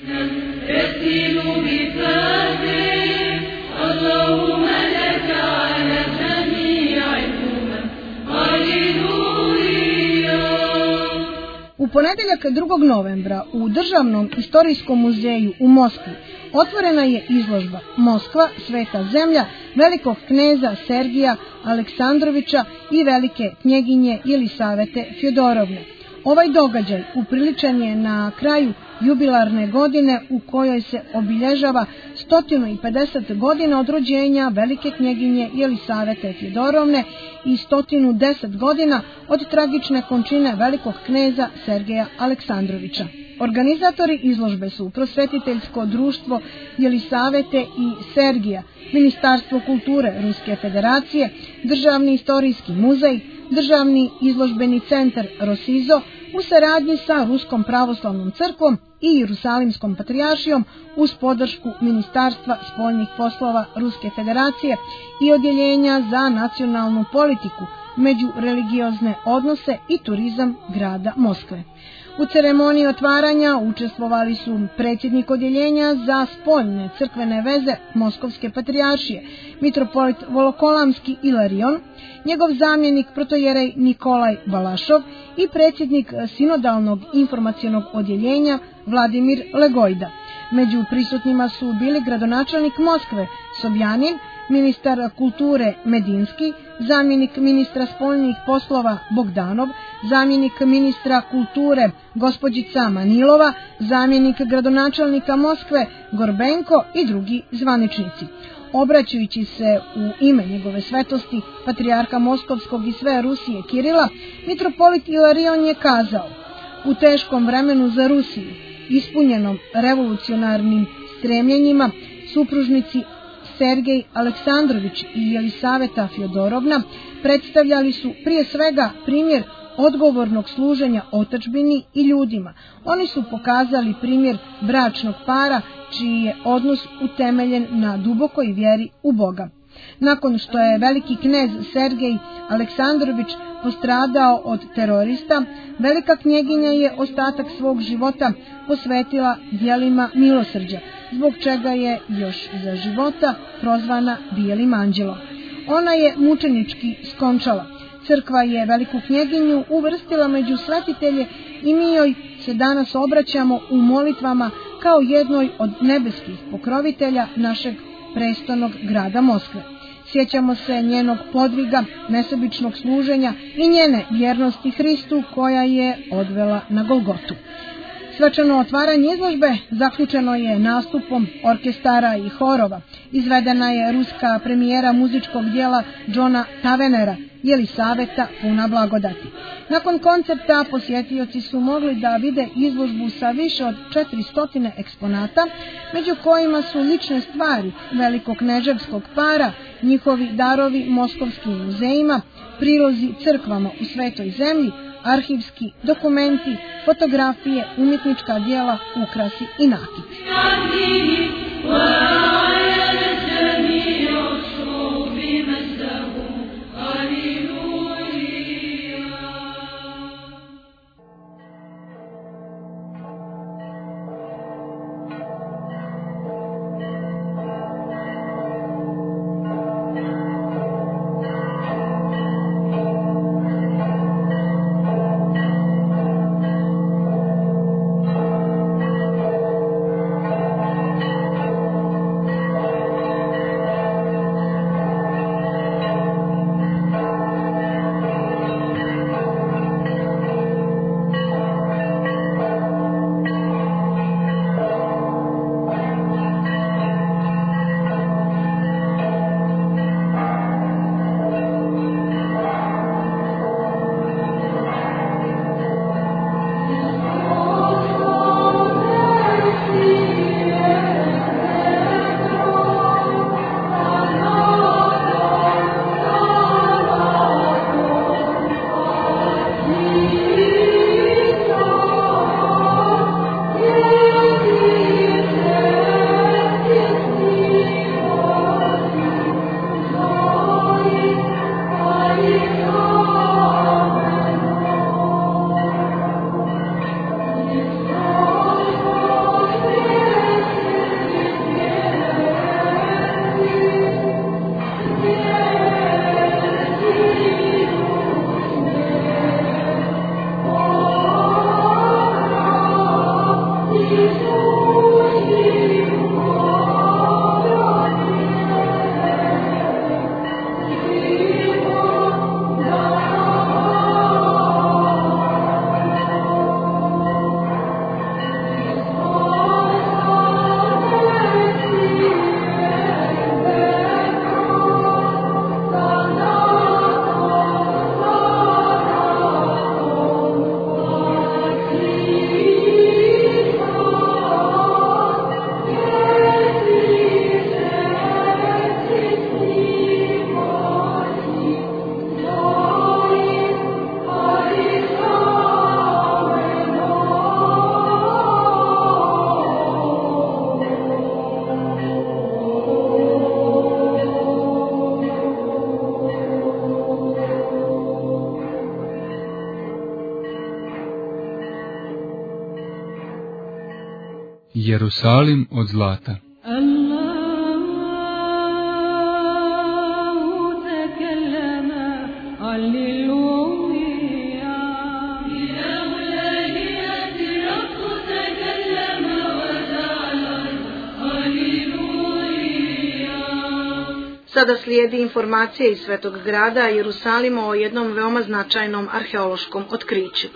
U ponedeljak drugog novembra u Državnom istorijskom muzeju u Moskvi otvorena je izložba Moskva, sveta zemlja, velikog kneza Sergija Aleksandrovića i velike knjeginje Jelisavete Fjodorovne. Ovaj događaj upriličen je na kraju jubilarne godine u kojoj se obilježava sto pedeset godina od rođenja velike knjeginje Jelisavete Fjodorovne i sto deset godina od tragične končine velikog kneza Sergeja Aleksandrovića. Organizatori izložbe su Prosvetiteljsko društvo Jelisavete i Sergija, Ministarstvo kulture Ruske federacije, Državni istorijski muzej, Državni izložbeni centar Rosizo u saradnji sa Ruskom pravoslavnom crkvom i Jerusalimskom patrijaršijom uz podršku Ministarstva spoljnih poslova Ruske federacije i Odjeljenja za nacionalnu politiku, međureligiozne odnose i turizam grada Moskve. U ceremoniji otvaranja učestvovali su predsjednik Odjeljenja za spoljne crkvene veze Moskovske patrijaršije, mitropolit Volokolamski Ilarion, njegov zamjenik protojerej Nikolaj Balašov i predsjednik Sinodalnog informacionog odjeljenja Vladimir Legojda. Među prisutnima su bili gradonačelnik Moskve Sobjanin, ministar kulture Medinski, zamjenik ministra spoljnih poslova Bogdanov, zamjenik ministra kulture gospođica Manilova, zamjenik gradonačelnika Moskve Gorbenko i drugi zvaničnici. Obraćajući se u ime njegove svetosti, patrijarha Moskovskog i sve Rusije Kirila, mitropolit Ilarion je kazao: u teškom vremenu za Rusiju, ispunjenom revolucionarnim stremljenjima, supružnici Sergej Aleksandrović i Jelisaveta Fjodorovna predstavljali su prije svega primjer odgovornog služenja otadžbini i ljudima. Oni su pokazali primjer bračnog para čiji je odnos utemeljen na dubokoj vjeri u Boga. Nakon što je veliki knez Sergej Aleksandrović postradao od terorista, velika knjeginja je ostatak svog života posvetila djelima milosrđa, zbog čega je još za života prozvana Bijelim anđelom. Ona je mučenički skončala. Crkva je veliku knjeginju uvrstila među svetitelje i mi joj se danas obraćamo u molitvama kao jednoj od nebeskih pokrovitelja našeg prestolnog grada Moskve. Sjećamo se njenog podviga, nesebičnog služenja i njene vjernosti Hristu koja je odvela na Golgotu. Svečano otvaranje izložbe zaključeno je nastupom orkestara i horova. Izvedena je ruska premijera muzičkog dijela Johna Tavenera, Jelisaveta puna blagodati. Nakon koncerta posjetioci su mogli da vide izložbu sa više od četiristo eksponata, među kojima su lične stvari velikog kneževskog para, njihovi darovi moskovskim muzejima, prilozi crkvama u Svetoj zemlji, arhivski dokumenti, fotografije, umjetnička djela, ukrasi i nakiti. Jerusalim od zlata. Sada slijedi informacije iz Svetog grada Jerusalima o jednom veoma značajnom arheološkom otkriću.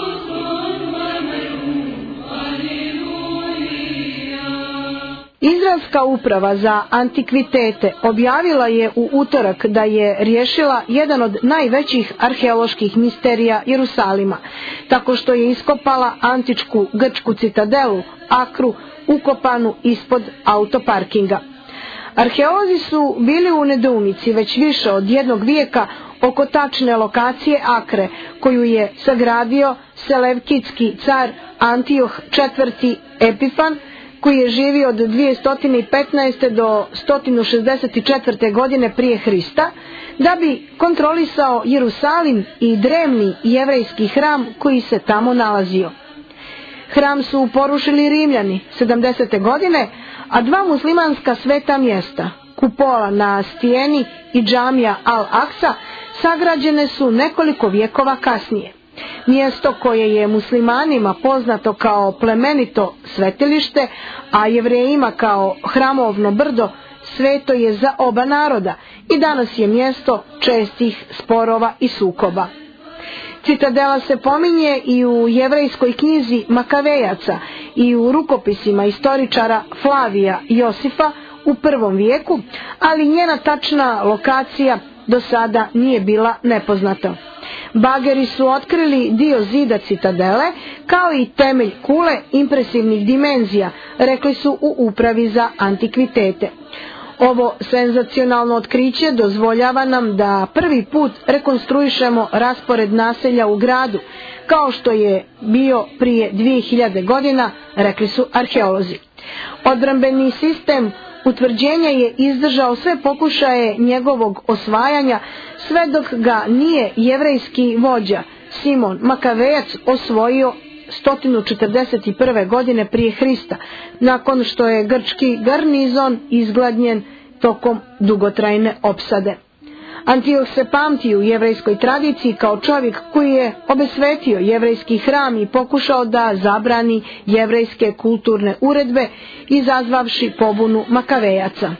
Izraelska uprava za antikvitete objavila je u utorak da je riješila jedan od najvećih arheoloških misterija Jerusalima, tako što je iskopala antičku grčku citadelu, Akru, ukopanu ispod autoparkinga. Arheolozi su bili u nedoumici već više od jednog vijeka oko tačne lokacije Akre, koju je sagradio selevkidski car Antioh četvrti Epifan, koji je živio od dvjesto petnaeste do sto šezdeset četvrte godine prije Hrista, da bi kontrolisao Jerusalim i drevni jevrejski hram koji se tamo nalazio. Hram su porušili Rimljani sedamdesete godine, a dva muslimanska sveta mjesta, kupola na stijeni i džamija Al-Aksa, sagrađene su nekoliko vjekova kasnije. Mjesto koje je muslimanima poznato kao plemenito svetilište, a Jevrejima kao hramovno brdo, sveto je za oba naroda i danas je mjesto čestih sporova i sukoba. Citadela se pominje i u jevrejskoj knjizi Makavejaca i u rukopisima istoričara Flavija Josifa u prvom vijeku, ali njena tačna lokacija do sada nije bila nepoznata. Bageri su otkrili dio zida citadele kao i temelj kule impresivnih dimenzija, rekli su u upravi za antikvitete. Ovo senzacionalno otkriće dozvoljava nam da prvi put rekonstruišemo raspored naselja u gradu, kao što je bio prije dvije hiljade godina, rekli su arheolozi. Odbrambeni sistem utvrđenja je izdržao sve pokušaje njegovog osvajanja, sve dok ga nije jevrejski vođa Simon Makavejac osvojio sto četrdeset prve godine prije Hrista, nakon što je grčki garnizon izgladnjen tokom dugotrajne opsade. Antioh se pamti u jevrejskoj tradiciji kao čovjek koji je obesvetio jevrejski hram i pokušao da zabrani jevrejske kulturne uredbe, izazvavši pobunu Makavejaca.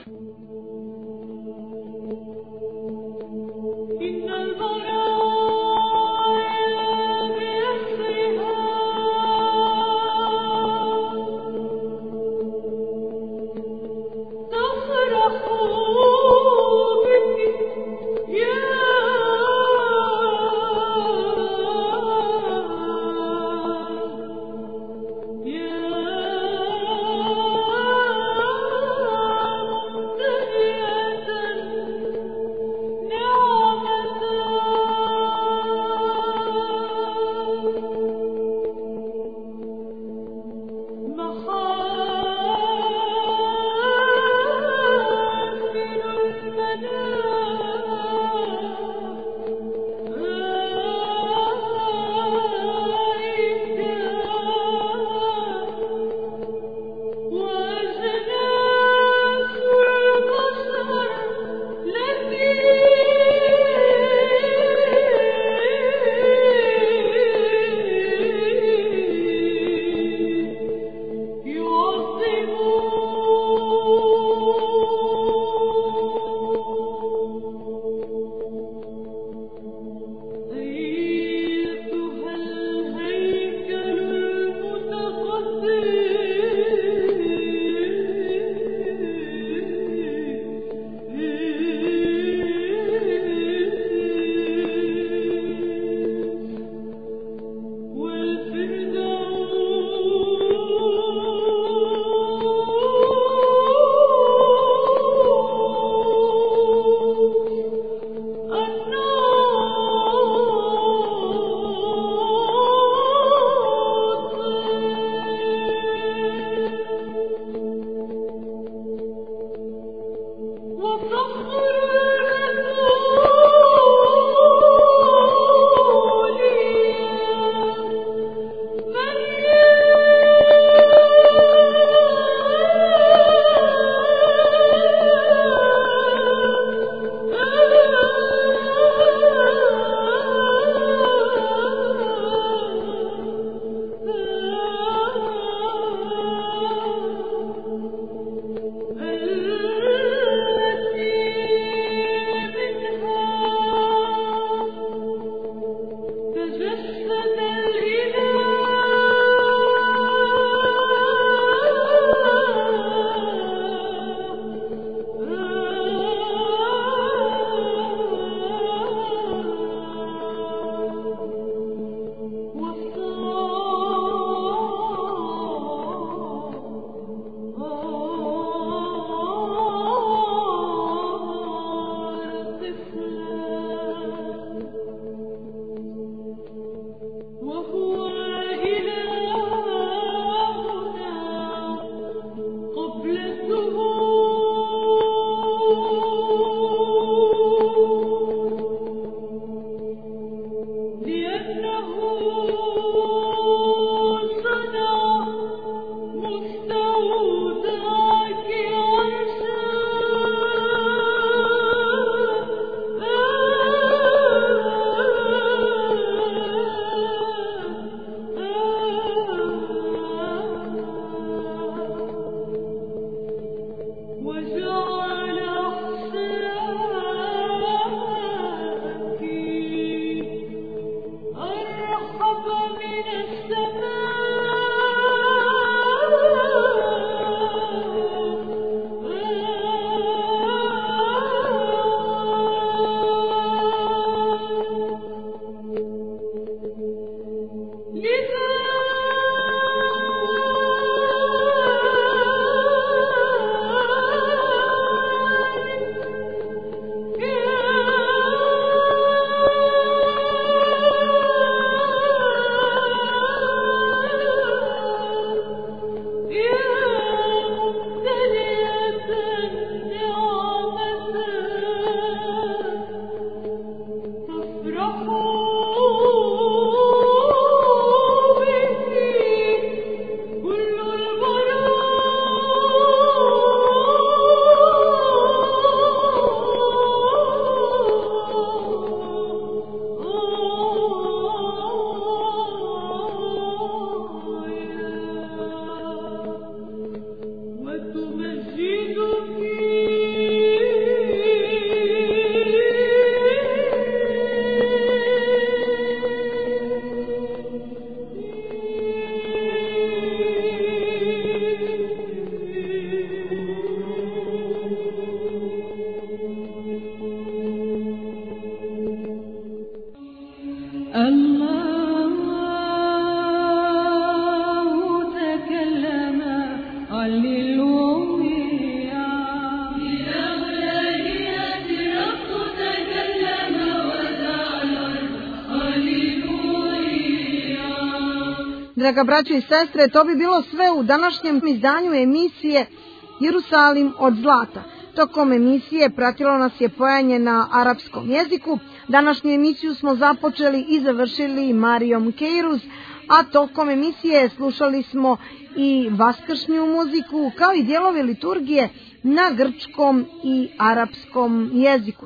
Draga braćo i sestre, to bi bilo sve u današnjem izdanju emisije Jerusalim od zlata. Tokom emisije pratilo nas je pojanje na arapskom jeziku. Današnju emisiju smo započeli i završili Marijom Kejruz, a tokom emisije slušali smo i vaskršnju muziku kao i dijelovi liturgije na grčkom i arapskom jeziku.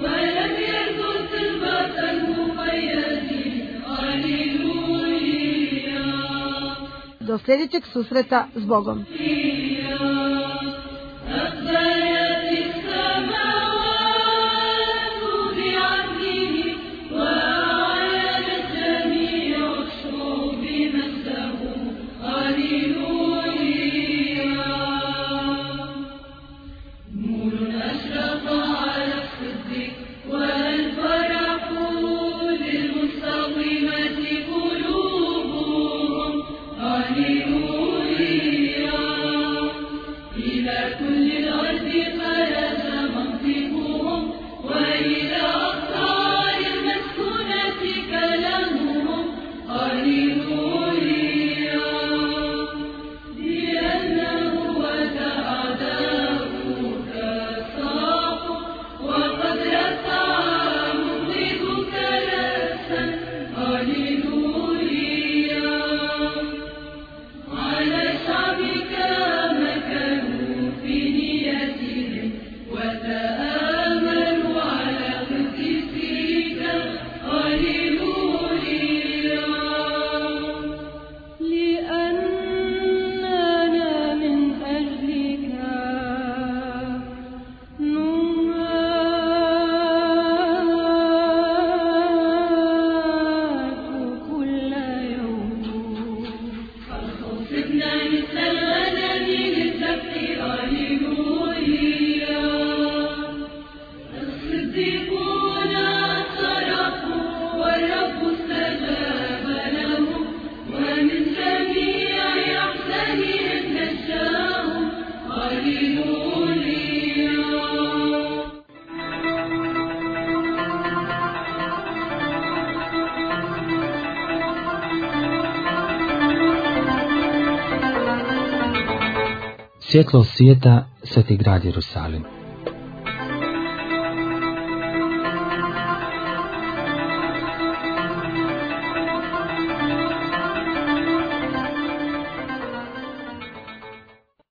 Do sljedećeg susreta s Bogom. Svjetlo svijeta, Sveti grad Jerusalim.